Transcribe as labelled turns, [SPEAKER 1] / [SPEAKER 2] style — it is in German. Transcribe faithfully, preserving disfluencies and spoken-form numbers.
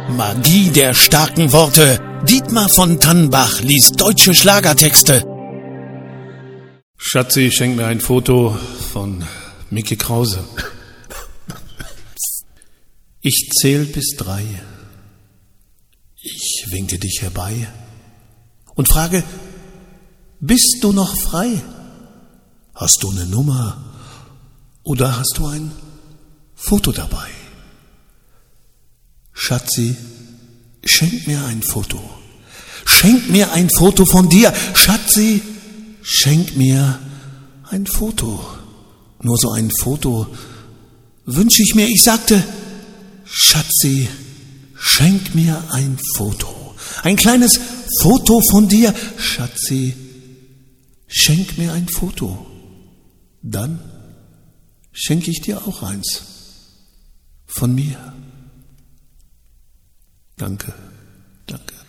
[SPEAKER 1] Magie der starken Worte. Dietmar von Tannenbach liest deutsche Schlagertexte.
[SPEAKER 2] Schatzi, schenk mir ein Foto von Micky Krause. Ich zähl bis drei. Ich winke dich herbei und frage, bist du noch frei? Hast du eine Nummer oder hast du ein Foto dabei? Schatzi, schenk mir ein Foto. Schenk mir ein Foto von dir. Schatzi, schenk mir ein Foto. Nur so ein Foto wünsche ich mir. Ich sagte, Schatzi, schenk mir ein Foto. Ein kleines Foto von dir. Schatzi, schenk mir ein Foto. Dann schenke ich dir auch eins von mir. Danke, danke.